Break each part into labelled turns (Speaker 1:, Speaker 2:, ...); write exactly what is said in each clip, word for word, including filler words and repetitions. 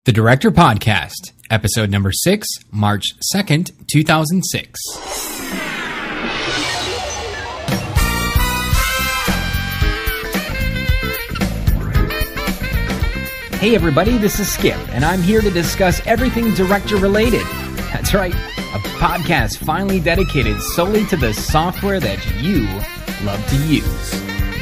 Speaker 1: The Director Podcast, episode number six, March second, two thousand six. Hey everybody, this is Skip, and I'm here to discuss everything director related. That's right, a podcast finally dedicated solely to the software that you love to use.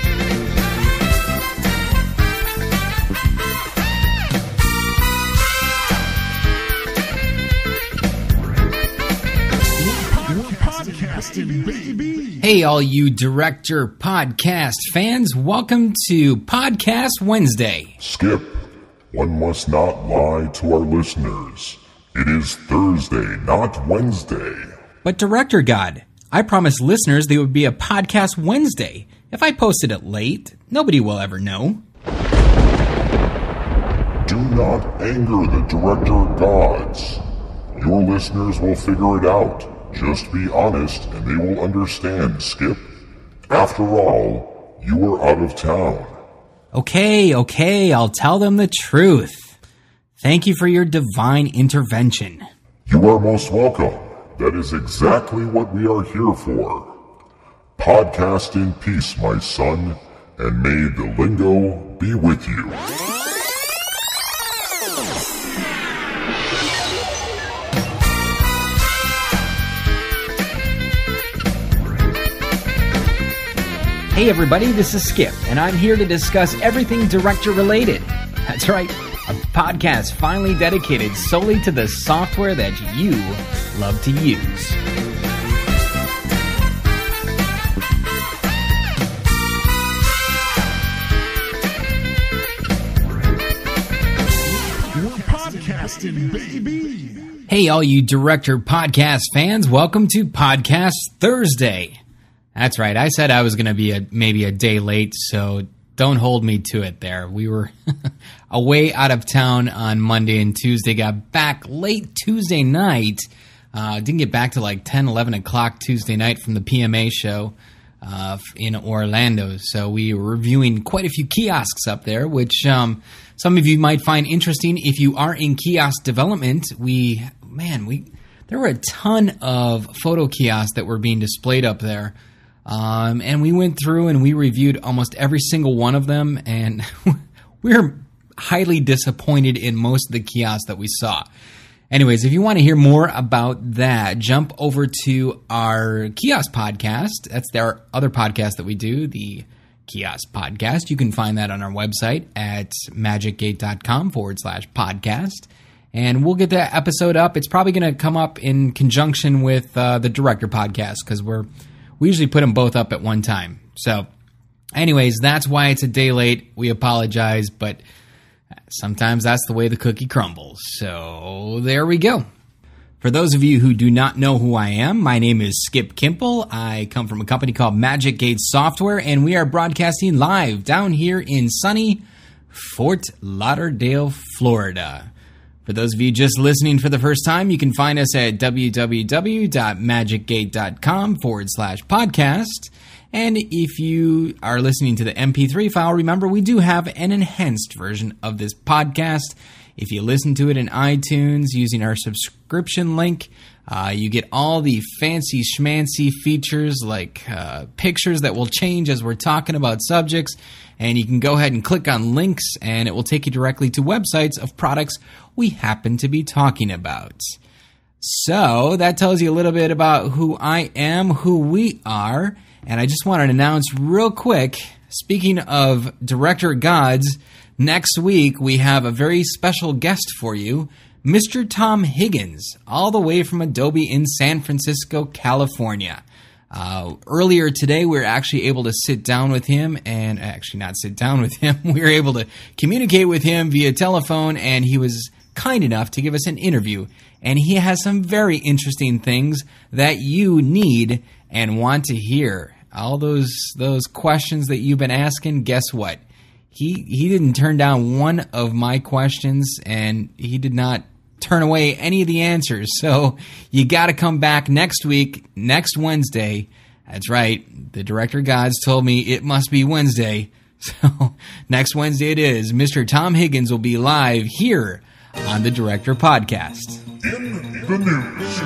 Speaker 1: Hey, all you Director Podcast fans, welcome to Podcast Wednesday.
Speaker 2: Skip, one must not lie to our listeners. It is Thursday, not Wednesday.
Speaker 1: But Director God, I promised listeners there would be a Podcast Wednesday. If I posted it late, nobody will ever know.
Speaker 2: Do not anger the Director Gods. Your listeners will figure it out. Just be honest and they will understand, Skip. After all, you are out of town.
Speaker 1: Okay, okay, I'll tell them the truth. Thank you for your divine intervention.
Speaker 2: You are most welcome. That is exactly what we are here for. Podcast in peace, my son, and may the lingo be with you.
Speaker 1: Hey everybody, this is Skip, and I'm here to discuss everything director related. That's right, a podcast finally dedicated solely to the software that you love to use.
Speaker 2: We're podcasting, baby!
Speaker 1: Hey all you Director Podcast fans, welcome to Podcast Thursday. That's right. I said I was going to be a, maybe a day late, so don't hold me to it there. We were away out of town on Monday and Tuesday, got back late Tuesday night. Uh, didn't get back to like ten, eleven o'clock Tuesday night from the P M A show uh, in Orlando. So we were reviewing quite a few kiosks up there, which um, some of you might find interesting if you are in kiosk development. We, man, we there were a ton of photo kiosks that were being displayed up there. Um, and we went through and we reviewed almost every single one of them, and we were highly disappointed in most of the kiosks that we saw. Anyways, if you want to hear more about that, jump over to our kiosk podcast. That's our other podcast that we do, the Kiosk Podcast. You can find that on our website at magicgate.com forward slash podcast. And we'll get that episode up. It's probably going to come up in conjunction with uh, the Director Podcast, because we're We usually put them both up at one time. So, anyways, that's why it's a day late. We apologize, but sometimes that's the way the cookie crumbles. So, there we go. For those of you who do not know who I am, my name is Skip Kimple. I come from a company called Magic Gate Software, and we are broadcasting live down here in sunny Fort Lauderdale, Florida. For those of you just listening for the first time, you can find us at www.magicgate.com forward slash podcast. And if you are listening to the M P three file, remember we do have an enhanced version of this podcast. If you listen to it in iTunes using our subscription link, uh, you get all the fancy schmancy features like uh, pictures that will change as we're talking about subjects. And you can go ahead and click on links, and it will take you directly to websites of products we happen to be talking about. So that tells you a little bit about who I am, who we are. And I just want to announce real quick, speaking of Director Gods, next week we have a very special guest for you, Mister Tom Higgins, all the way from Adobe in San Francisco, California. Uh, earlier today, we were actually able to sit down with him, and actually not sit down with him. We were able to communicate with him via telephone, and he was kind enough to give us an interview. And he has some very interesting things that you need and want to hear. All those those questions that you've been asking, guess what? He he didn't turn down one of my questions, and he did not turn away any of the answers. So you got to come back next week, next Wednesday. That's right. The Director Gods told me it must be Wednesday. So next Wednesday it is. Mister Tom Higgins will be live here on the Director Podcast.
Speaker 2: In the news.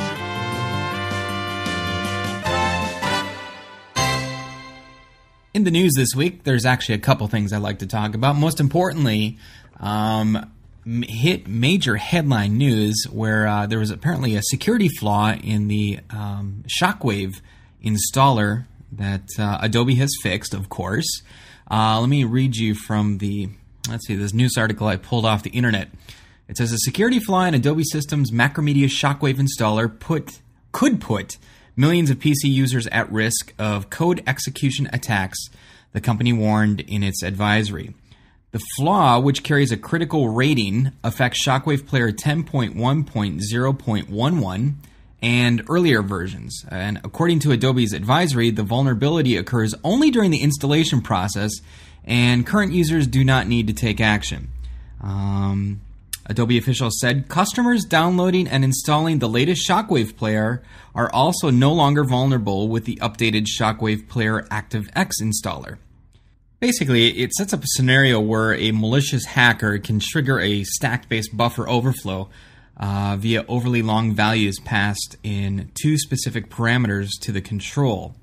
Speaker 1: In the news this week, there's actually a couple things I'd like to talk about. Most importantly, um, hit major headline news where uh, there was apparently a security flaw in the um, Shockwave installer that uh, Adobe has fixed, of course. Uh, let me read you from the, let's see, this news article I pulled off the internet. It says a security flaw in Adobe Systems Macromedia Shockwave installer put could put millions of P C users at risk of code execution attacks, the company warned in its advisory. The flaw, which carries a critical rating, affects Shockwave Player ten point one point zero point eleven and earlier versions. And according to Adobe's advisory, the vulnerability occurs only during the installation process, and current users do not need to take action. Um... Adobe officials said customers downloading and installing the latest Shockwave Player are also no longer vulnerable with the updated Shockwave Player ActiveX installer. Basically, it sets up a scenario where a malicious hacker can trigger a stack-based buffer overflow uh, via overly long values passed in two specific parameters to the control.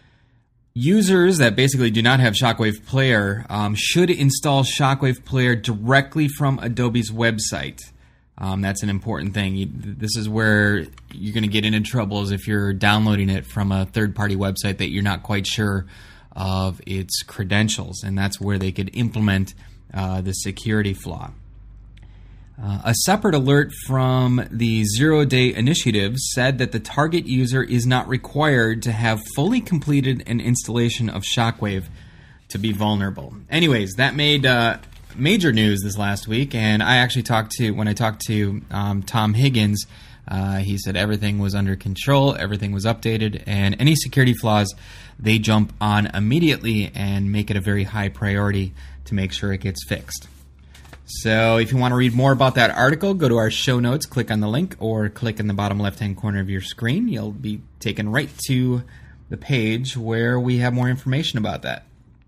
Speaker 1: Users that basically do not have Shockwave Player um, should install Shockwave Player directly from Adobe's website. Um, that's an important thing. You, this is where you're going to get into trouble is if you're downloading it from a third-party website that you're not quite sure of its credentials, and that's where they could implement uh, the security flaw. Uh, a separate alert from the Zero Day Initiative said that the target user is not required to have fully completed an installation of Shockwave to be vulnerable. Anyways, that made uh, major news this last week, and I actually talked to, when I talked to um, Tom Higgins, uh, he said everything was under control, everything was updated, and any security flaws, they jump on immediately and make it a very high priority to make sure it gets fixed. So if you want to read more about that article, go to our show notes, click on the link, or click in the bottom left-hand corner of your screen. You'll be taken right to the page where we have more information about that.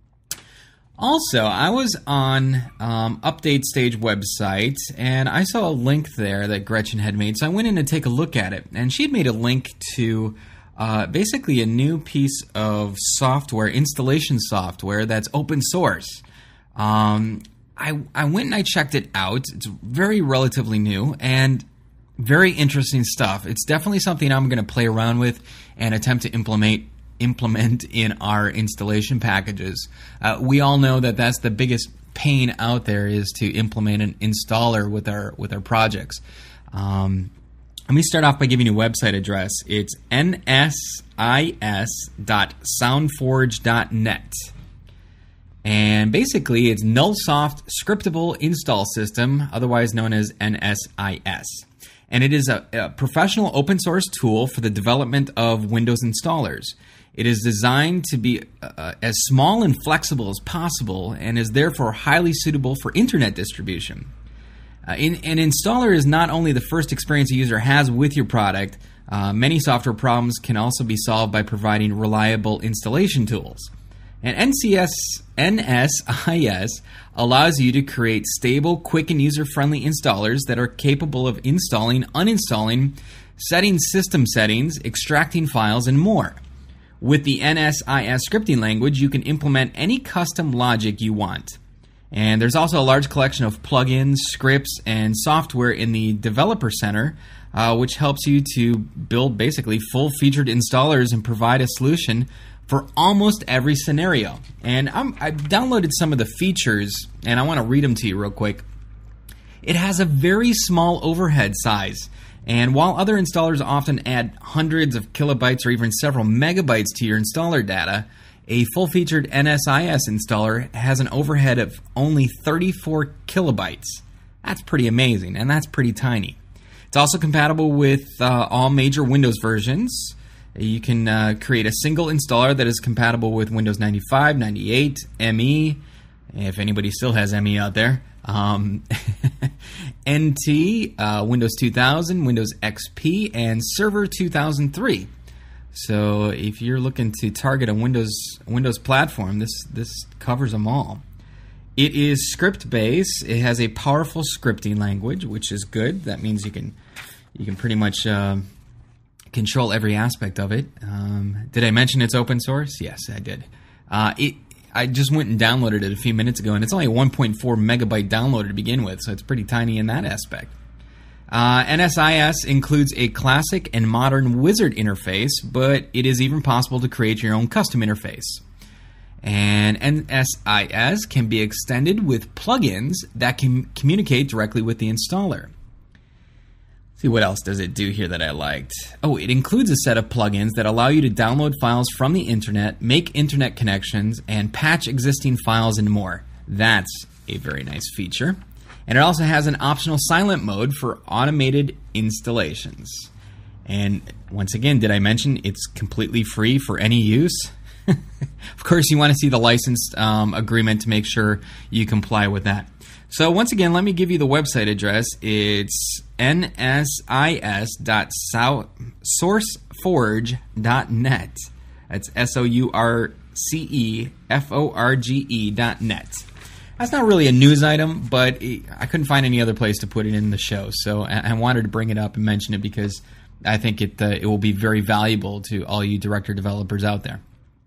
Speaker 1: Also, I was on um, Update Stage website, and I saw a link there that Gretchen had made, so I went in to take a look at it. And she had made a link to uh, basically a new piece of software, installation software, that's open source. Um... I, I went and I checked it out. It's very relatively new and very interesting stuff. It's definitely something I'm going to play around with and attempt to implement implement in our installation packages. Uh, we all know that that's the biggest pain out there is to implement an installer with our with our projects. Um, let me start off by giving you a website address. It's N S I S dot soundforge dot net. And basically, it's Nullsoft Scriptable Install System, otherwise known as N S I S. And it is a, a professional open source tool for the development of Windows installers. It is designed to be uh, as small and flexible as possible and is therefore highly suitable for internet distribution. Uh, in, an installer is not only the first experience a user has with your product, uh, many software problems can also be solved by providing reliable installation tools. And N C S, N S I S allows you to create stable, quick, and user-friendly installers that are capable of installing, uninstalling, setting system settings, extracting files, and more. With the N S I S scripting language, you can implement any custom logic you want. And there's also a large collection of plugins, scripts, and software in the Developer Center, uh, which helps you to build basically full-featured installers and provide a solution for almost every scenario. And I'm, I've downloaded some of the features, and I want to read them to you real quick. It has a very small overhead size, and while other installers often add hundreds of kilobytes or even several megabytes to your installer data, a full-featured N S I S installer has an overhead of only thirty-four kilobytes. That's pretty amazing, and that's pretty tiny. It's also compatible with uh, all major Windows versions. You can uh, create a single installer that is compatible with Windows ninety-five, ninety-eight, M E, if anybody still has M E out there, um, N T, uh, Windows two thousand, Windows X P, and Server two thousand three. So if you're looking to target a Windows Windows platform, this this covers them all. It is script-based. It has a powerful scripting language, which is good. That means you can you can pretty much uh, control every aspect of it. Um, did I mention it's open source? Yes, I did. Uh, it I just went and downloaded it a few minutes ago, and it's only a one point four megabyte downloader to begin with, so it's pretty tiny in that aspect. Uh, N S I S includes a classic and modern wizard interface, but it is even possible to create your own custom interface. And N S I S can be extended with plugins that can communicate directly with the installer. Let's see, what else does it do here that I liked? Oh, it includes a set of plugins that allow you to download files from the internet, make internet connections, and patch existing files and more. That's a very nice feature. And it also has an optional silent mode for automated installations. And once again, did I mention it's completely free for any use? Of course, you want to see the license um, agreement to make sure you comply with that. So once again, let me give you the website address. It's N S I S dot sourceforge dot net. That's S O U R C E F O R G E dot net. That's not really a news item, but I couldn't find any other place to put it in the show, so I wanted to bring it up and mention it because I think it uh, it will be very valuable to all you director developers out there.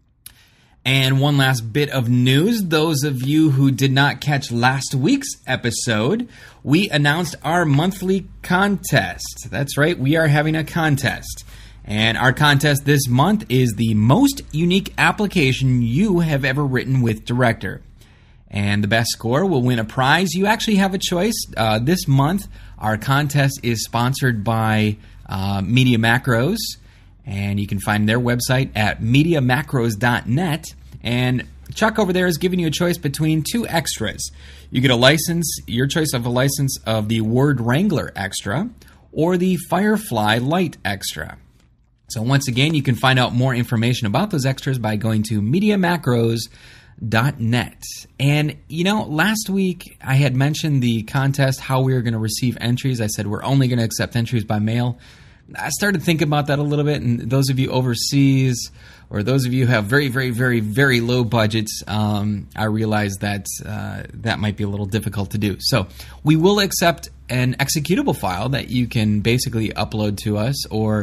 Speaker 1: And one last bit of news. Those of you who did not catch last week's episode, we announced our monthly contest. That's right, we are having a contest. And our contest this month is the most unique application you have ever written with Director. And the best score will win a prize. You actually have a choice. Uh, this month, our contest is sponsored by uh, Media Macros, and you can find their website at media macros dot net. And Chuck over there is giving you a choice between two extras. You get a license, your choice of a license of the Word Wrangler Extra or the Firefly Lite Extra. So once again, you can find out more information about those extras by going to media macros dot net. And you know, last week I had mentioned the contest, how we were going to receive entries. I said we're only going to accept entries by mail. I started thinking about that a little bit, and those of you overseas or those of you who have very, very, very, very low budgets, um, I realized that uh, that might be a little difficult to do. So we will accept an executable file that you can basically upload to us, or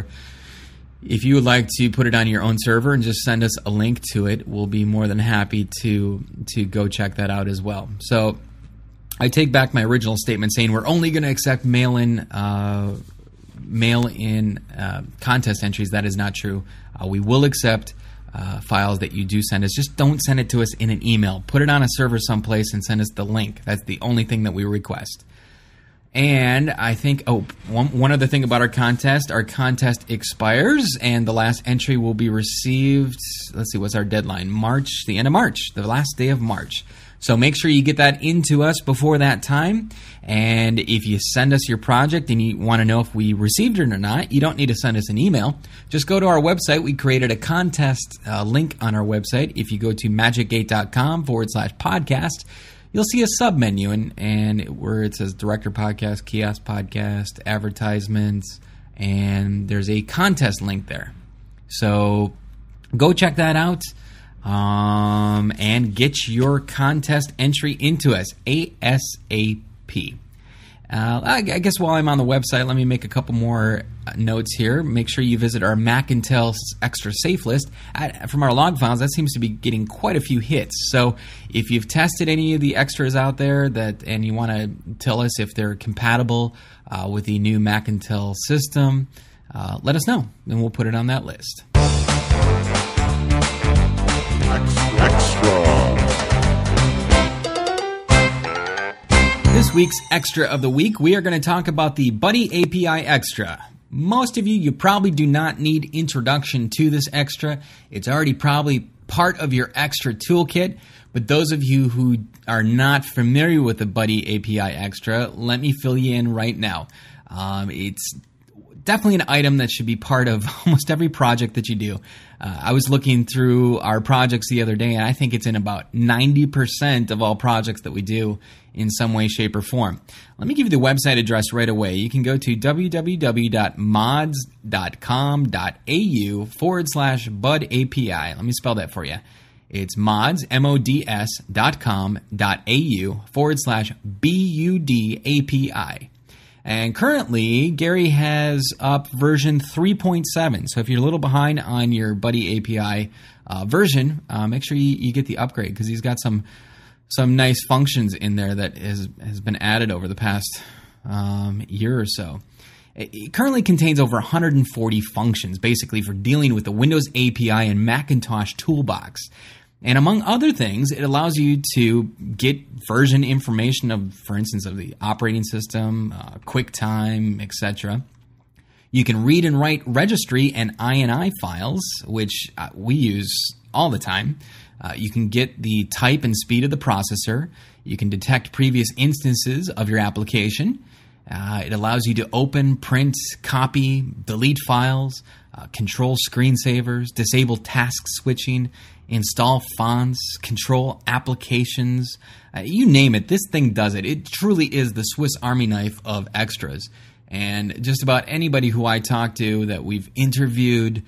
Speaker 1: if you would like to put it on your own server and just send us a link to it, we'll be more than happy to to go check that out as well. So I take back my original statement saying we're only going to accept mail-in uh, mail-in uh, contest entries. That is not true. Uh, we will accept uh, files that you do send us. Just don't send it to us in an email. Put it on a server someplace and send us the link. That's the only thing that we request. And I think, oh, one, one other thing about our contest, our contest expires and the last entry will be received, let's see, what's our deadline? March, the end of March, the last day of March. So make sure you get that into us before that time. And if you send us your project and you want to know if we received it or not, you don't need to send us an email. Just go to our website. We created a contest uh, link on our website. If you go to magic8.com forward slash podcast, you'll see a sub-menu and, and where it says Director Podcast, Kiosk Podcast, Advertisements, and there's a contest link there. So go check that out um, and get your contest entry into us ASAP. Uh, I guess while I'm on the website, let me make a couple more notes here. Make sure you visit our Macintel Extra Safe list. I, from our log files, that seems to be getting quite a few hits. So if you've tested any of the extras out there that, and you want to tell us if they're compatible uh, with the new Macintel system, uh, let us know, and we'll put it on that list.
Speaker 2: Extra.
Speaker 1: This week's Extra of the Week, we are going to talk about the Buddy A P I Extra. Most of you, you probably do not need introduction to this extra. It's already probably part of your extra toolkit. But those of you who are not familiar with the Buddy A P I Extra, let me fill you in right now. Um, it's definitely an item that should be part of almost every project that you do. Uh, I was looking through our projects the other day, and I think it's in about ninety percent of all projects that we do in some way, shape, or form. Let me give you the website address right away. You can go to www.mods.com.au forward slash Bud API. Let me spell that for you. It's mods, M-O-D-S dot com dot A-U forward slash B-U-D A-P-I. And currently, Gary has up version three point seven. So if you're a little behind on your Buddy A P I uh, version, uh, make sure you, you get the upgrade, because he's got some some nice functions in there that has, has been added over the past um, year or so. It currently contains over one hundred forty functions, basically, for dealing with the Windows A P I and Macintosh toolbox. And among other things, it allows you to get version information of, for instance, of the operating system, uh, QuickTime, et cetera. You can read and write registry and I N I files, which uh, we use all the time. Uh, you can get the type and speed of the processor. You can detect previous instances of your application. Uh, it allows you to open, print, copy, delete files, uh, control screensavers, disable task switching, install fonts, control applications. Uh, you name it, this thing does it. It truly is the Swiss Army knife of extras. And just about anybody who I talk to that we've interviewed,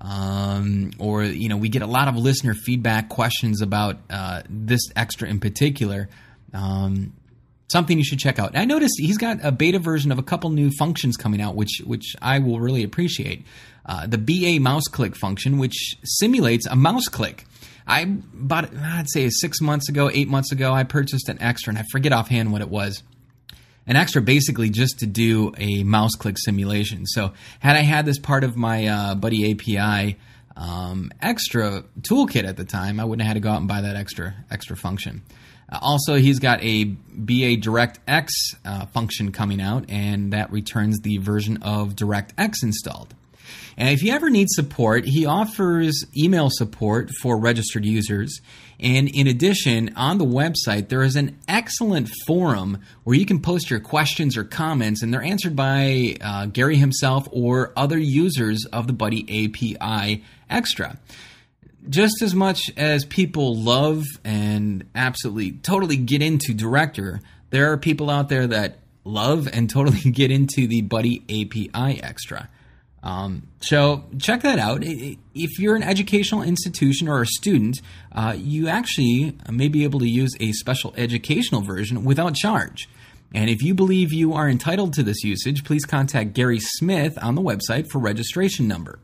Speaker 1: um, or, you know, we get a lot of listener feedback, questions about uh, this extra in particular. Um, something you should check out. I noticed he's got a beta version of a couple new functions coming out, which which I will really appreciate. Uh, the B A mouse click function, which simulates a mouse click. I bought it, I'd say six months ago, eight months ago, I purchased an extra, and I forget offhand what it was. An extra basically just to do a mouse click simulation. So had I had this part of my uh, Buddy A P I um, extra toolkit at the time, I wouldn't have had to go out and buy that extra extra function. Uh, also, he's got a B A DirectX uh, function coming out, and that returns the version of DirectX installed. And if you ever need support, he offers email support for registered users. And in addition, on the website, there is an excellent forum where you can post your questions or comments, and they're answered by uh, Gary himself or other users of the Buddy A P I Extra. Just as much as people love and absolutely, totally get into Director, there are people out there that love and totally get into the Buddy A P I Extra. Um, so check that out. If you're an educational institution or a student, uh, you actually may be able to use a special educational version without charge. And if you believe you are entitled to this usage, please contact Gary Smith on the website for registration number.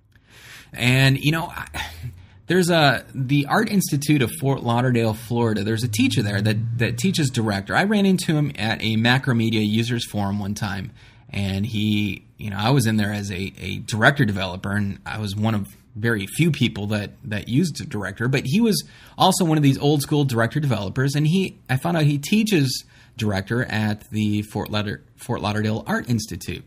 Speaker 1: And, you know, there's a the Art Institute of Fort Lauderdale, Florida. There's a teacher there that, that teaches Director. I ran into him at a Macromedia Users Forum one time. And he, you know, I was in there as a, a Director developer, and I was one of very few people that, that used Director. But he was also one of these old school Director developers, and he, I found out he teaches Director at the Fort Lauder, Fort Lauderdale Art Institute.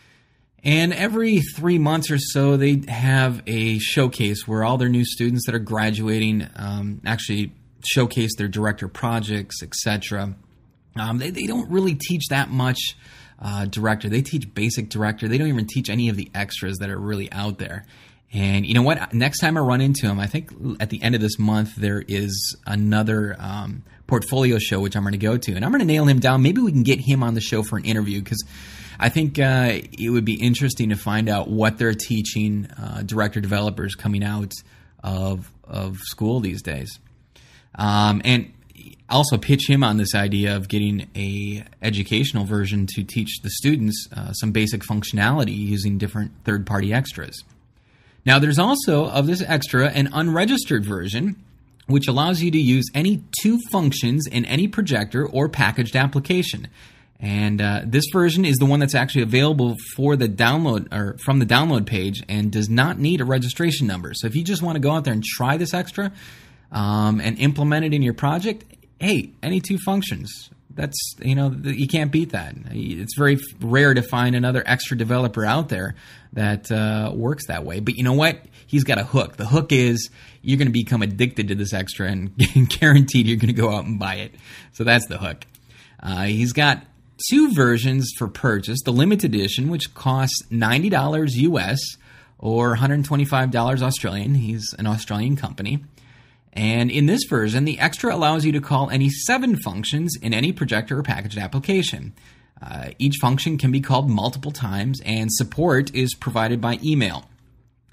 Speaker 1: And every three months or so, they have a showcase where all their new students that are graduating um, actually showcase their Director projects, et cetera. Um, they, they don't really teach that much Uh, Director. They teach basic Director. They don't even teach any of the extras that are really out there. And you know what? Next time I run into him, I think at the end of this month, there is another um, portfolio show which I'm going to go to. And I'm going to nail him down. Maybe we can get him on the show for an interview, because I think uh, it would be interesting to find out what they're teaching uh, Director developers coming out of, of school these days. Um, and also pitch him on this idea of getting a educational version to teach the students uh, some basic functionality using different third-party extras. Now, there's also, of this extra, an unregistered version, which allows you to use any two functions in any projector or packaged application. And uh, this version is the one that's actually available for the download or from the download page and does not need a registration number. So if you just want to go out there and try this extra um, and implement it in your project, hey, any two functions. That's, you know, you can't beat that. It's very rare to find another extra developer out there that uh, works that way. But you know what? He's got a hook. The hook is you're going to become addicted to this extra, and guaranteed you're going to go out and buy it. So that's the hook. Uh, he's got two versions for purchase. The limited edition, which costs ninety dollars U S or one hundred twenty-five dollars Australian. He's an Australian company. And in this version, the extra allows you to call any seven functions in any projector or packaged application. Uh, each function can be called multiple times, and support is provided by email.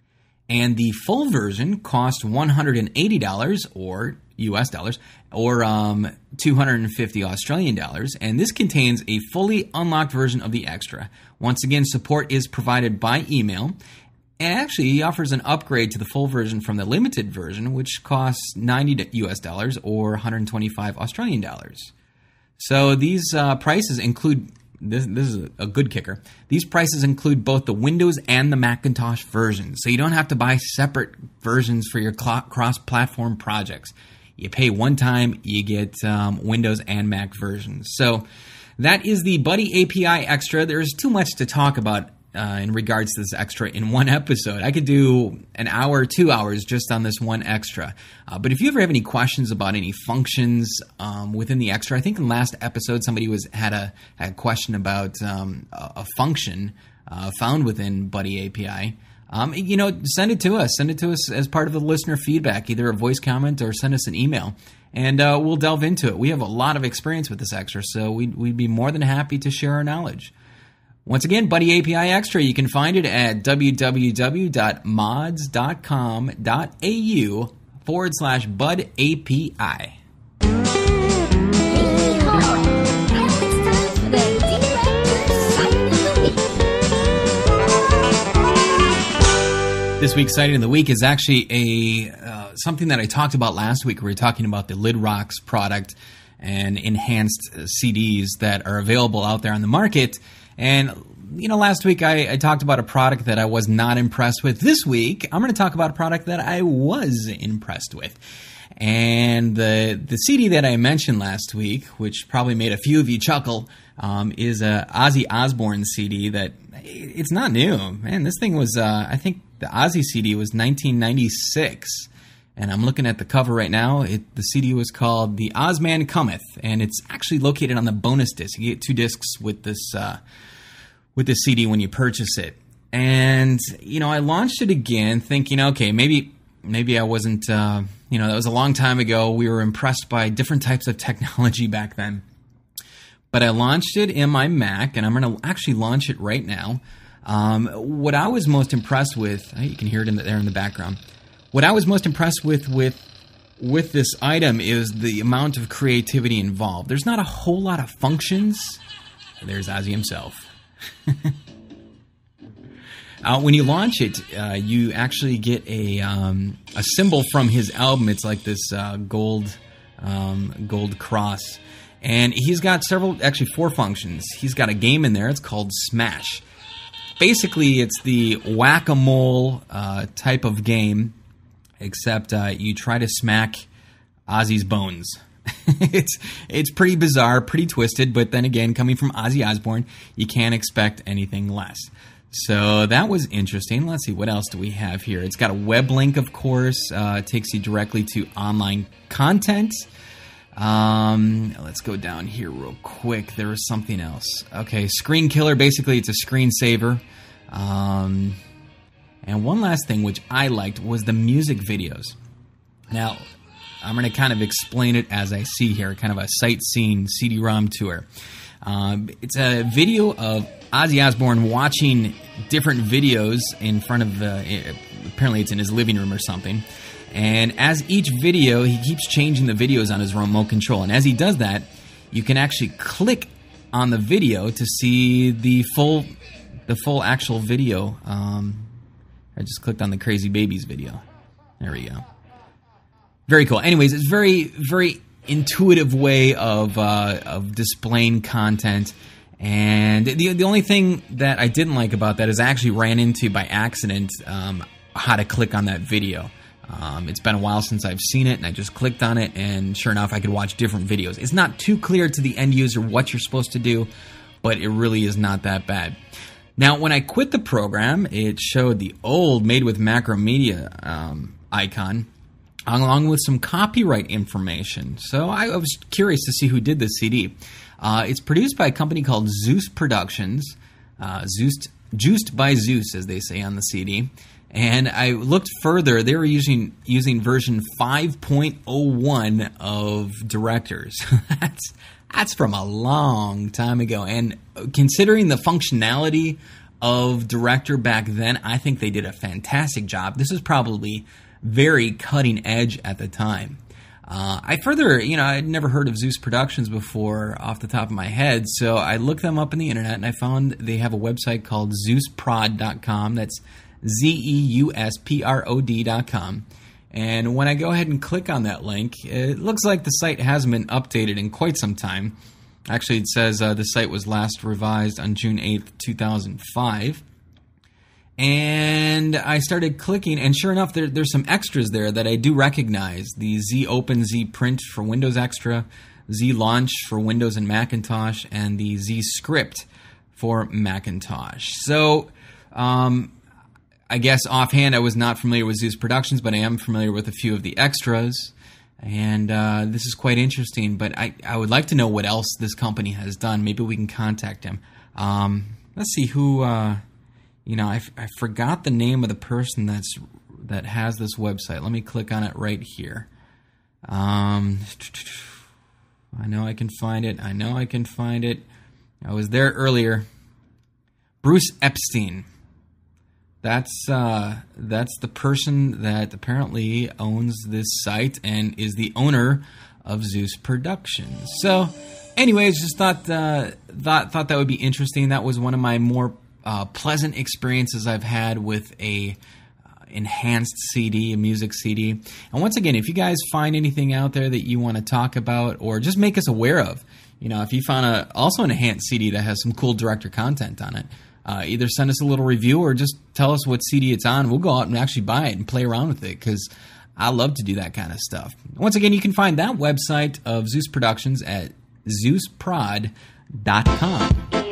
Speaker 1: And the full version cost one hundred eighty dollars or U S dollars or um, two hundred fifty Australian dollars. And this contains a fully unlocked version of the extra. Once again, support is provided by email. And actually, he offers an upgrade to the full version from the limited version, which costs ninety U S dollars or one hundred twenty-five Australian dollars. So these uh, prices include, this, this is a good kicker, these prices include both the Windows and the Macintosh versions. So you don't have to buy separate versions for your cl- cross-platform projects. You pay one time, you get um, Windows and Mac versions. So that is the Buddy A P I Extra. There's too much to talk about Uh, in regards to this extra in one episode. I could do an hour, two hours just on this one extra. Uh, but if you ever have any questions about any functions um, within the extra, I think in the last episode somebody was had a, had a question about um, a, a function uh, found within Buddy A P I. Um, you know, send it to us. Send it to us as part of the listener feedback, either a voice comment or send us an email. And uh, we'll delve into it. We have a lot of experience with this extra, so we'd, we'd be more than happy to share our knowledge. Once again, Buddy A P I Extra, you can find it at www.mods.com.au forward slash Bud A P I. This week's Sighting of the Week is actually a uh, something that I talked about last week. We were talking about the LidRocks product and enhanced C Ds that are available out there on the market. And, you know, last week I, I talked about a product that I was not impressed with. This week, I'm going to talk about a product that I was impressed with. And the the C D that I mentioned last week, which probably made a few of you chuckle, um, is a Ozzy Osbourne C D that, it's not new. Man, this thing was, uh, I think the Ozzy C D was nineteen ninety-six. And I'm looking at the cover right now. It, the C D was called The Ozman Cometh, and it's actually located on the bonus disc. You get two discs with this uh, with this C D when you purchase it. And you know, I launched it again, thinking, okay, maybe maybe I wasn't. Uh, you know, that was a long time ago. We were impressed by different types of technology back then. But I launched it in my Mac, and I'm going to actually launch it right now. Um, what I was most impressed with, you can hear it in the, there in the background. What I was most impressed with, with with this item is the amount of creativity involved. There's not a whole lot of functions. There's Ozzy himself. uh, when you launch it, uh, you actually get a um, a symbol from his album. It's like this uh, gold um, gold cross, and he's got several, actually four functions. He's got a game in there. It's called Smash. Basically, it's the whack-a-mole uh, type of game. Except uh, you try to smack Ozzy's bones. it's it's pretty bizarre, pretty twisted, but then again, coming from Ozzy Osbourne, you can't expect anything less. So that was interesting. Let's see, what else do we have here? It's got a web link, of course. Uh, it takes you directly to online content. Um, let's go down here real quick. There was something else. Okay, Screen Killer. Basically, it's a screensaver. Um... And one last thing which I liked was the music videos. Now, I'm going to kind of explain it as I see here, kind of a sightseeing C D ROM tour. Um, it's a video of Ozzy Osbourne watching different videos in front of, uh, apparently it's in his living room or something. And as each video, he keeps changing the videos on his remote control. And as he does that, you can actually click on the video to see the full, the full actual video. Um, I just clicked on the Crazy Babies video. There we go. Very cool. Anyways, it's very, very intuitive way of uh, of displaying content. And the the only thing that I didn't like about that is I actually ran into by accident um, how to click on that video. Um, it's been a while since I've seen it, and I just clicked on it, and sure enough, I could watch different videos. It's not too clear to the end user what you're supposed to do, but it really is not that bad. Now, when I quit the program, it showed the old Made with Macromedia um, icon, along with some copyright information. So I was curious to see who did this C D. Uh, it's produced by a company called Zeus Productions, uh, Zeus, juiced by Zeus, as they say on the C D. And I looked further; they were using using version five point oh one of Directors. that's That's from a long time ago. And considering the functionality of director back then. I think they did a fantastic job. This was probably very cutting edge at the time. Uh, I further, you know, I'd never heard of Zeus Productions before off the top of my head, so I looked them up on the internet, and I found they have a website called zeus prod dot com. That's Z E U S P R O D dot com. And when I go ahead and click on that link, it looks like the site hasn't been updated in quite some time. Actually, it says uh, the site was last revised on June eighth, two thousand five. And I started clicking, and sure enough, there, there's some extras there that I do recognize. The Z Open, Z Print for Windows Extra, Z Launch for Windows and Macintosh, and the Z Script for Macintosh. So, um, I guess offhand I was not familiar with Zeus Productions, but I am familiar with a few of the extras. And uh, this is quite interesting, but I, I would like to know what else this company has done. Maybe we can contact him. Um, let's see who... Uh, You know, I, f- I forgot the name of the person that's that has this website. Let me click on it right here. Um, I know I can find it. I know I can find it. I was there earlier. Bruce Epstein. That's uh, that's the person that apparently owns this site and is the owner of Zeus Productions. So, anyways, just thought uh, thought thought that would be interesting. That was one of my more Uh, pleasant experiences I've had with a uh, enhanced C D, a music C D. And once again, if you guys find anything out there that you want to talk about or just make us aware of, you know, if you found a, also an enhanced C D that has some cool director content on it, uh, either send us a little review or just tell us what C D it's on. We'll go out and actually buy it and play around with it because I love to do that kind of stuff. Once again, you can find that website of Zeus Productions at zeus prod dot com.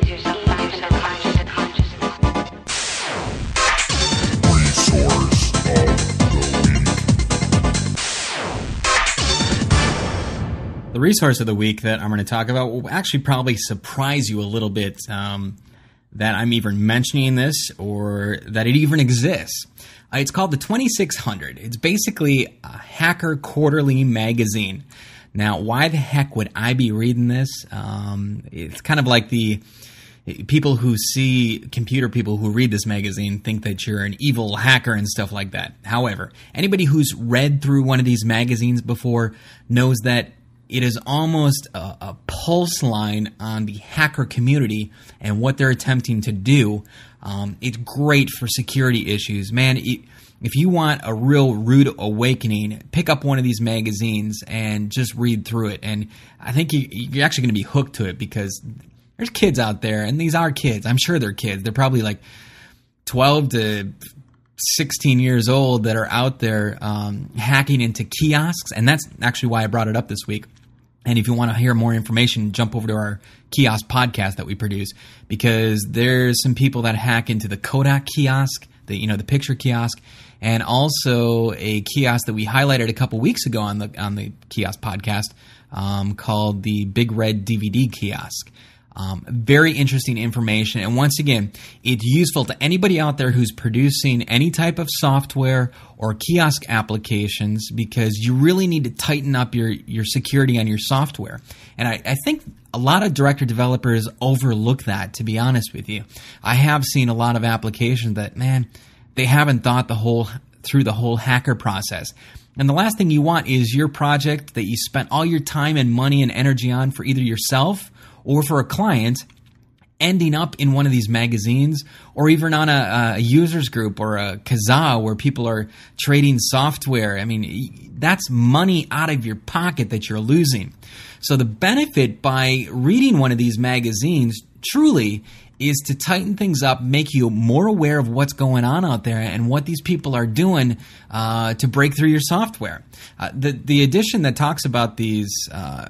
Speaker 1: The resource of the week that I'm going to talk about will actually probably surprise you a little bit um, that I'm even mentioning this or that it even exists. Uh, it's called the twenty-six hundred. It's basically a hacker quarterly magazine. Now, why the heck would I be reading this? Um, it's kind of like the people who see, computer people who read this magazine think that you're an evil hacker and stuff like that. However, anybody who's read through one of these magazines before knows that it is almost a, a pulse line on the hacker community and what they're attempting to do. Um, it's great for security issues. Man, it, if you want a real rude awakening, pick up one of these magazines and just read through it. And I think you, you're actually going to be hooked to it because there's kids out there, and these are kids. I'm sure they're kids. They're probably like twelve to sixteen years old that are out there um, hacking into kiosks. And that's actually why I brought it up this week. And if you want to hear more information, jump over to our kiosk podcast that we produce, because there's some people that hack into the Kodak kiosk, the you know the picture kiosk, and also a kiosk that we highlighted a couple weeks ago on the on the kiosk podcast um, called the Big Red D V D kiosk. Um, very interesting information, and once again, it's useful to anybody out there who's producing any type of software or kiosk applications, because you really need to tighten up your, your security on your software. And I, I think a lot of director developers overlook that, to be honest with you. I have seen a lot of applications that, man, they haven't thought the whole through the whole hacker process. And the last thing you want is your project that you spent all your time and money and energy on for either yourself or for a client ending up in one of these magazines, or even on a, a users group or a Kazaa where people are trading software. I mean, that's money out of your pocket that you're losing. So the benefit by reading one of these magazines truly is to tighten things up, make you more aware of what's going on out there and what these people are doing uh, to break through your software. Uh, the the edition that talks about these uh,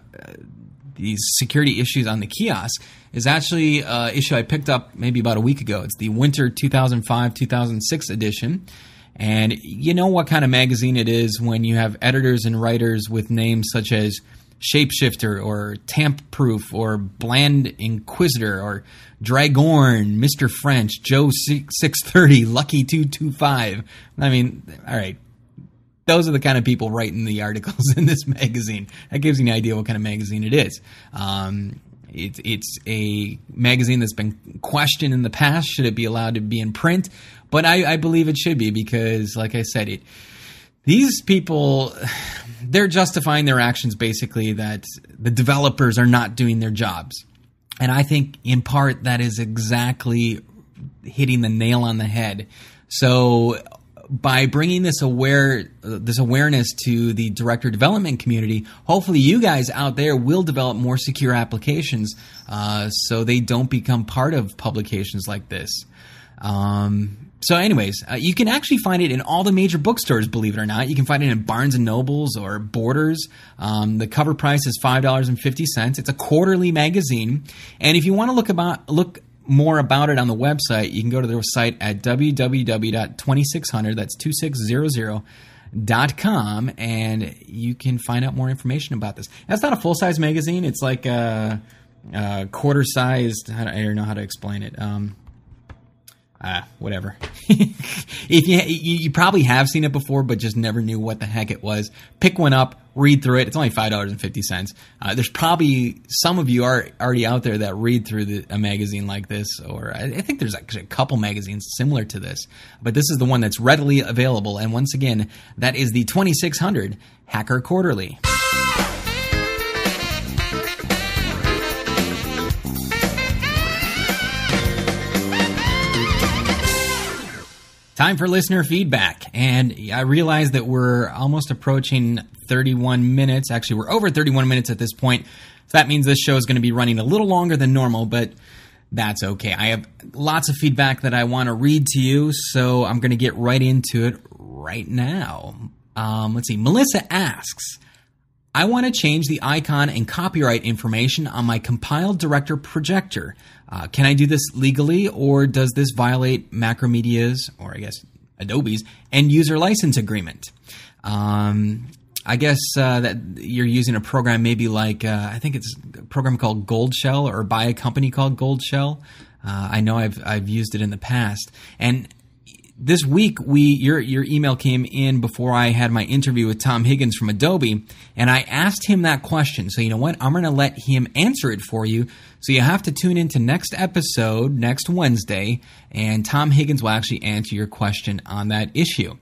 Speaker 1: these security issues on the kiosk is actually an issue I picked up maybe about a week ago. It's the Winter two thousand five two thousand six edition. And you know what kind of magazine it is when you have editors and writers with names such as Shapeshifter or Tamp-Proof or Bland Inquisitor or Dragorn, Mister French, Joe six thirty, Lucky two twenty-five. I mean, all right. Those are the kind of people writing the articles in this magazine. That gives you an idea what kind of magazine it is. Um, It's it's a magazine that's been questioned in the past. Should it be allowed to be in print? But I, I believe it should be because, like I said, it these people, they're justifying their actions basically that the developers are not doing their jobs. And I think in part that is exactly hitting the nail on the head. So by bringing this aware, uh, this awareness to the director development community, hopefully you guys out there will develop more secure applications uh, so they don't become part of publications like this. Um, so anyways, uh, you can actually find it in all the major bookstores, believe it or not. You can find it in Barnes and Nobles or Borders. Um, the cover price is five dollars and fifty cents. It's a quarterly magazine. And if you want to look about look more about it on the website, you can go to their site at w w w dot twenty-six hundred, that's two six hundred dot com, and you can find out more information about this. That's not a full-size magazine. It's like a, a quarter-sized, I don't know how to explain it. Um, Ah, whatever. If you, you you probably have seen it before, but just never knew what the heck it was. Pick one up, read through it. It's only five dollars and fifty cents. Uh, there's probably some of you are already out there that read through the, a magazine like this, or I, I think there's actually a couple magazines similar to this. But this is the one that's readily available. And once again, that is the twenty-six hundred Hacker Quarterly. Time for listener feedback, and I realize that we're almost approaching thirty-one minutes. Actually, we're over thirty-one minutes at this point, so that means this show is going to be running a little longer than normal, but that's okay. I have lots of feedback that I want to read to you, so I'm going to get right into it right now. Um, let's see. Melissa asks, I want to change the icon and copyright information on my compiled director projector. Uh, can I do this legally, or does this violate Macromedia's, or I guess Adobe's, end user license agreement? Um, I guess uh, that you're using a program maybe like, uh, I think it's a program called Gold Shell, or by a company called Gold Shell. Uh, I know I've I've used it in the past. And this week, we your your email came in before I had my interview with Tom Higgins from Adobe, and I asked him that question. So you know what? I'm going to let him answer it for you. So you have to tune into next episode, next Wednesday, and Tom Higgins will actually answer your question on that issue.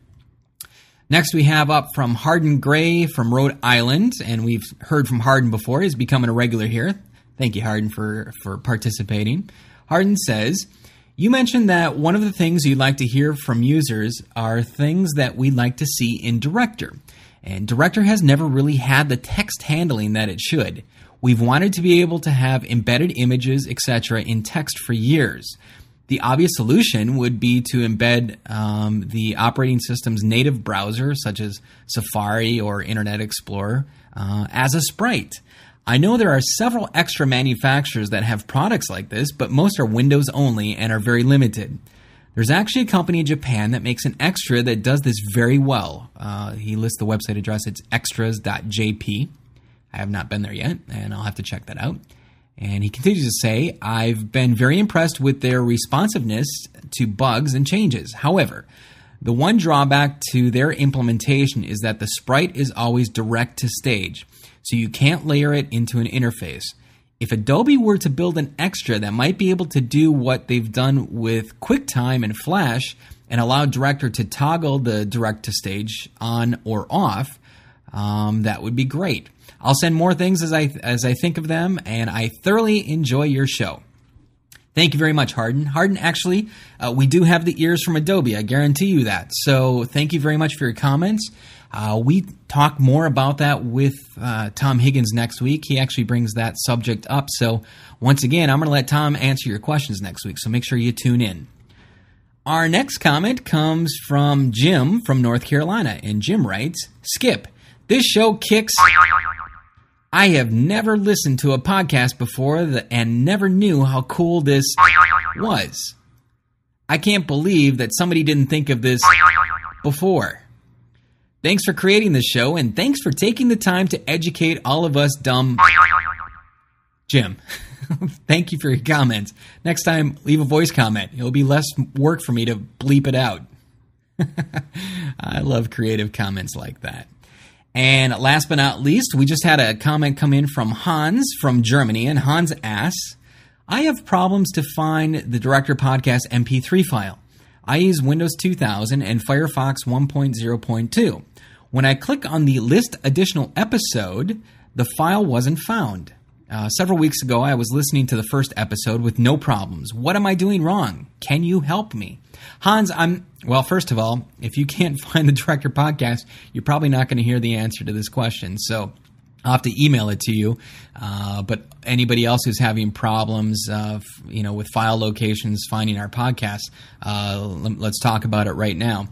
Speaker 1: Next, we have up from Hardin Gray from Rhode Island, and we've heard from Hardin before. He's becoming a regular here. Thank you, Hardin, for, for participating. Hardin says, you mentioned that one of the things you'd like to hear from users are things that we'd like to see in Director. And Director has never really had the text handling that it should. We've wanted to be able to have embedded images, et cetera in text for years. The obvious solution would be to embed um, the operating system's native browser, such as Safari or Internet Explorer, uh, as a sprite. I know there are several extra manufacturers that have products like this, but most are Windows only and are very limited. There's actually a company in Japan that makes an extra that does this very well. Uh, he lists the website address. It's extras dot j p. I have not been there yet, and I'll have to check that out. And he continues to say, I've been very impressed with their responsiveness to bugs and changes. However, the one drawback to their implementation is that the sprite is always direct to stage, so you can't layer it into an interface. If Adobe were to build an extra that might be able to do what they've done with QuickTime and Flash and allow Director to toggle the direct to stage on or off, um, that would be great. I'll send more things as I as I think of them, and I thoroughly enjoy your show. Thank you very much, Hardin. Hardin, actually, uh, we do have the ears from Adobe. I guarantee you that. So thank you very much for your comments. Uh, we talk more about that with uh, Tom Higgins next week. He actually brings that subject up. So once again, I'm going to let Tom answer your questions next week. So make sure you tune in. Our next comment comes from Jim from North Carolina. And Jim writes, Skip, this show kicks... I have never listened to a podcast before that, and never knew how cool this was. I can't believe that somebody didn't think of this before. Thanks for creating this show, and thanks for taking the time to educate all of us dumb... Jim, thank you for your comments. Next time, leave a voice comment. It'll be less work for me to bleep it out. I love creative comments like that. And last but not least, we just had a comment come in from Hans from Germany, and Hans asks, I have problems to find the Director Podcast M P three file. I use Windows two thousand and Firefox one point oh point two. When I click on the list additional episode, the file wasn't found. Uh, several weeks ago, I was listening to the first episode with no problems. What am I doing wrong? Can you help me? Hans, I'm, well, first of all, if you can't find the Director Podcast, you're probably not going to hear the answer to this question. So I'll have to email it to you. Uh, but anybody else who's having problems, uh, you know, with file locations, finding our podcast, uh, let's talk about it right now.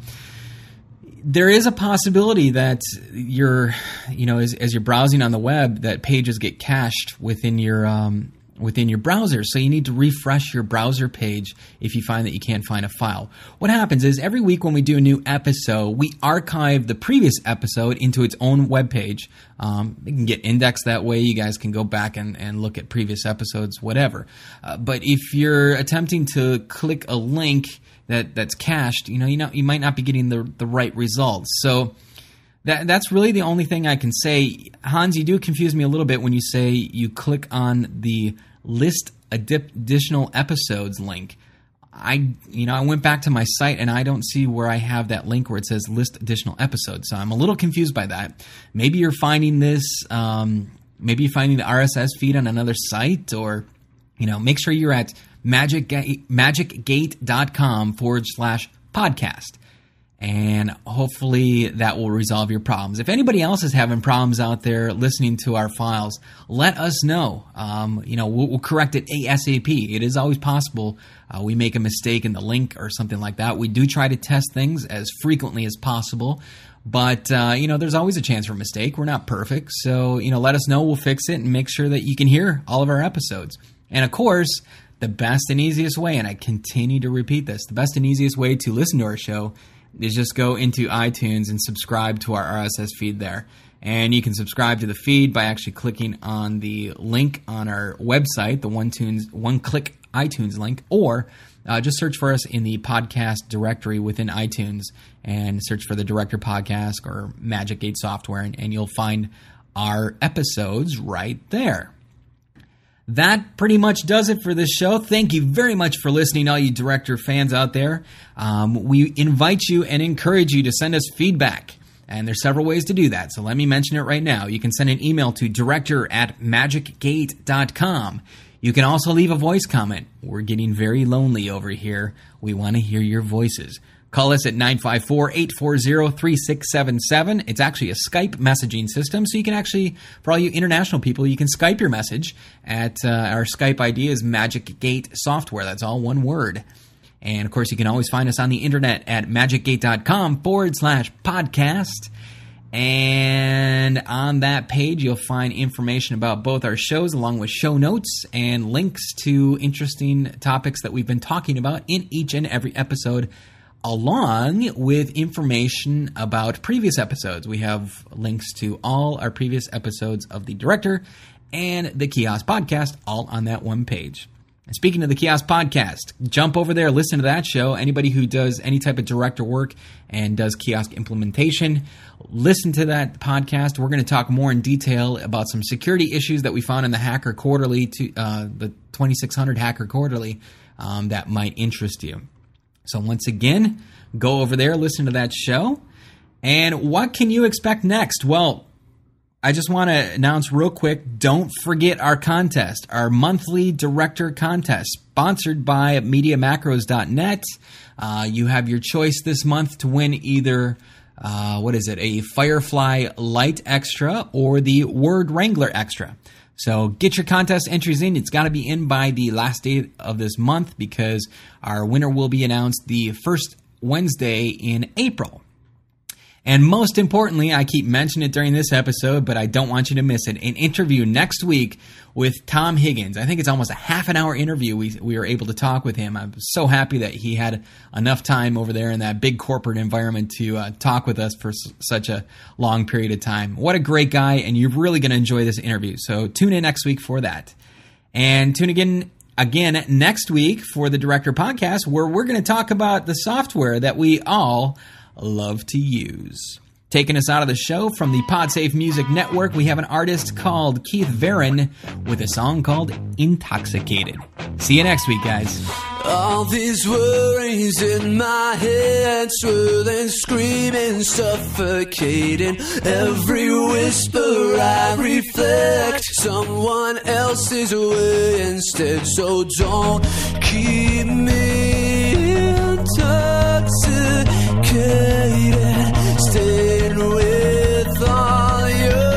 Speaker 1: There is a possibility that you're, you know, as, as you're browsing on the web, that pages get cached within your um, within your browser. So you need to refresh your browser page if you find that you can't find a file. What happens is every week when we do a new episode, we archive the previous episode into its own web page. Um, it can get indexed that way. You guys can go back and, and look at previous episodes, whatever. Uh, but if you're attempting to click a link that that's cached, you know, you know, you might not be getting the the right results. So that that's really the only thing I can say. Hans, you do confuse me a little bit when you say you click on the list additional episodes link. I, you know, I went back to my site and I don't see where I have that link where it says list additional episodes. So I'm a little confused by that. Maybe you're finding this, um, maybe you're finding the R S S feed on another site, or, you know, make sure you're at Magic, magicgate.com forward slash podcast. And hopefully that will resolve your problems. If anybody else is having problems out there listening to our files, let us know. Um, you know, we'll, we'll correct it ASAP. It is always possible uh, we make a mistake in the link or something like that. We do try to test things as frequently as possible. But, uh, you know, there's always a chance for a mistake. We're not perfect. So, you know, let us know. We'll fix it and make sure that you can hear all of our episodes. And, of course, the best and easiest way, and I continue to repeat this, the best and easiest way to listen to our show is just go into iTunes and subscribe to our R S S feed there. And you can subscribe to the feed by actually clicking on the link on our website, the one-tunes, one-click iTunes link, or uh, just search for us in the podcast directory within iTunes and search for the Director Podcast or Magic Gate Software, and, and you'll find our episodes right there. That pretty much does it for this show. Thank you very much for listening, all you Director fans out there. Um, we invite you and encourage you to send us feedback. And there's several ways to do that, so let me mention it right now. You can send an email to director at magicgate dot com. You can also leave a voice comment. We're getting very lonely over here. We want to hear your voices. Call us at nine five four, eight four zero, three six seven seven. It's actually a Skype messaging system, so you can actually, for all you international people, you can Skype your message at uh, our Skype I D is Magic Gate Software. That's all one word. And, of course, you can always find us on the internet at magicgate.com forward slash podcast. And on that page, you'll find information about both our shows along with show notes and links to interesting topics that we've been talking about in each and every episode, along with information about previous episodes. We have links to all our previous episodes of The Director and the Kiosk Podcast, all on that one page. And speaking of the Kiosk Podcast, jump over there, listen to that show. Anybody who does any type of director work and does kiosk implementation, listen to that podcast. We're going to talk more in detail about some security issues that we found in the Hacker Quarterly, to, uh, the twenty-six hundred Hacker Quarterly, um, that might interest you. So once again, go over there, listen to that show. And what can you expect next? Well, I just want to announce real quick, don't forget our contest, our monthly director contest, sponsored by media macros dot net. Uh, you have your choice this month to win either, uh, what is it, a Firefly Lite Extra or the Word Wrangler Extra. So get your contest entries in. It's got to be in by the last day of this month because our winner will be announced the first Wednesday in April. And most importantly, I keep mentioning it during this episode, but I don't want you to miss it, an interview next week with Tom Higgins. I think it's almost a half an hour interview. We we were able to talk with him. I'm so happy that he had enough time over there in that big corporate environment to uh, talk with us for s- such a long period of time. What a great guy, and you're really going to enjoy this interview. So tune in next week for that. And tune again again next week for the Director Podcast, where we're going to talk about the software that we all love to use. Taking us out of the show from the PodSafe Music Network, we have an artist called Keith Varon with a song called Intoxicated. See you next week, guys.
Speaker 3: All these worries in my head, swirling, screaming, suffocating. Every whisper I reflect someone else's way instead. So don't keep me intoxicated, staying with all your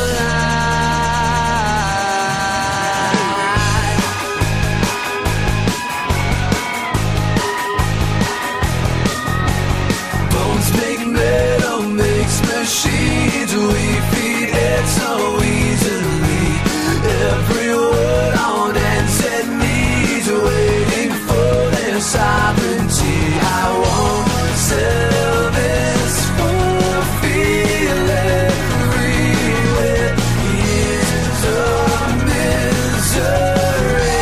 Speaker 3: machines, we feed it so easily. Every word on ended needs, waiting for their sovereignty. I won't sell this for feeling free with years of misery.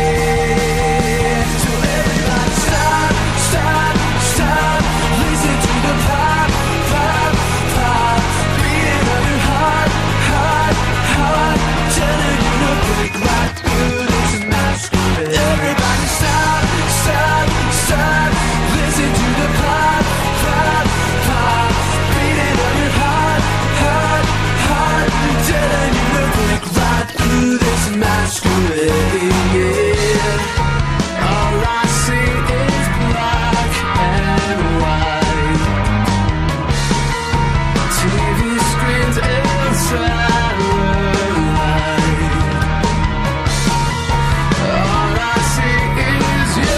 Speaker 3: So everybody stop, stop, stop, listen to the pop, pop, pop, beating on your heart, heart, heart, telling you to break right through this masquerade. Everybody stop, stop, stop, listen to the pop, pop, pop, beating on your heart, heart, heart, telling you to break right through this masquerade. Yeah. All I see is black and white, T V screens inside light. All I see is you.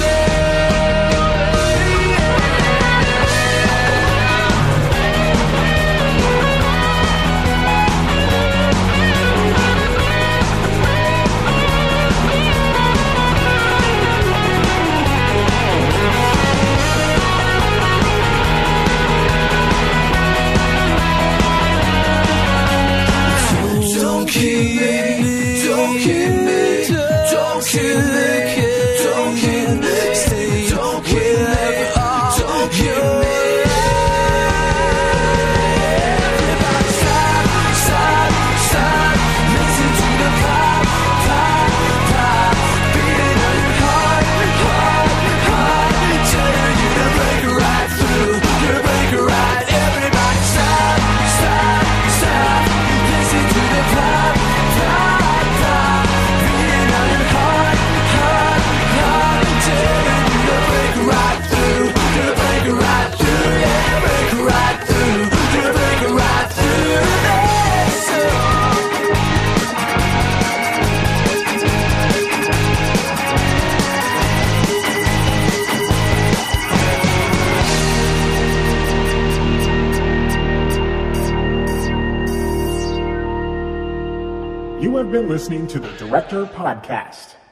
Speaker 3: Don't keep me, don't keep me, don't keep me, don't keep me, stay, don't keep me, don't keep me. Everybody stop, stop, stop, listen to the pop, pop, pop, beating on your heart, heart, heart, telling you to break right through, to break right. Everybody stop, stop, stop, listen to the pop, pop, pop, beating on your heart, heart, heart, telling you to break right through, to break right through, yeah, break right through, to break right through this.
Speaker 4: You have been listening to the Director Podcast.